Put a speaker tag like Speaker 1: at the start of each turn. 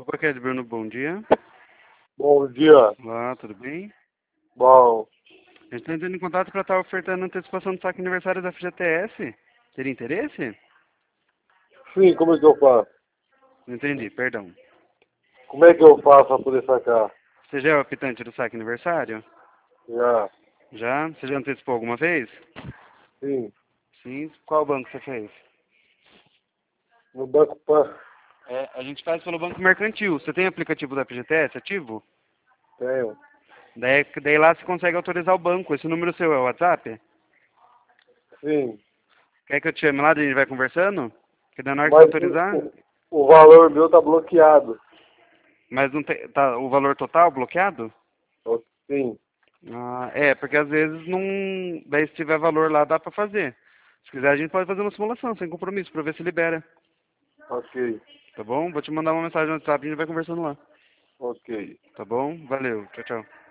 Speaker 1: Boquete Bruno, bom dia.
Speaker 2: Bom dia.
Speaker 1: Olá, tudo bem?
Speaker 2: Bom,
Speaker 1: A gente está entrando em contato para estar ofertando antecipação do saque aniversário da FGTS. Teria interesse?
Speaker 2: sim, como é que eu faço?
Speaker 1: Não entendi, perdão.
Speaker 2: Como é que eu faço para poder sacar?
Speaker 1: Você já é o optante do saque aniversário?
Speaker 2: Já,
Speaker 1: Já? Você já antecipou alguma vez?
Speaker 2: sim,
Speaker 1: Sim. Qual banco você fez?
Speaker 2: no Banco Pan,
Speaker 1: A gente faz pelo Banco Mercantil. Você tem aplicativo da FGTS ativo?
Speaker 2: tenho.
Speaker 1: Daí lá você consegue autorizar o banco. Esse número seu é o WhatsApp?
Speaker 2: Sim,
Speaker 1: Quer que eu te chame lá e a gente vai conversando? Que daí na hora que você
Speaker 2: mas
Speaker 1: autorizar...
Speaker 2: o valor meu tá bloqueado.
Speaker 1: Mas não tem... Tá o valor total bloqueado?
Speaker 2: Sim,
Speaker 1: Ah, porque às vezes não. Daí se tiver valor lá dá pra fazer. Se quiser a gente pode fazer uma simulação sem compromisso pra ver se libera.
Speaker 2: ok,
Speaker 1: Tá bom? Vou te mandar uma mensagem no WhatsApp e a gente vai conversando lá.
Speaker 2: ok.
Speaker 1: Tá bom? Valeu. Tchau, tchau.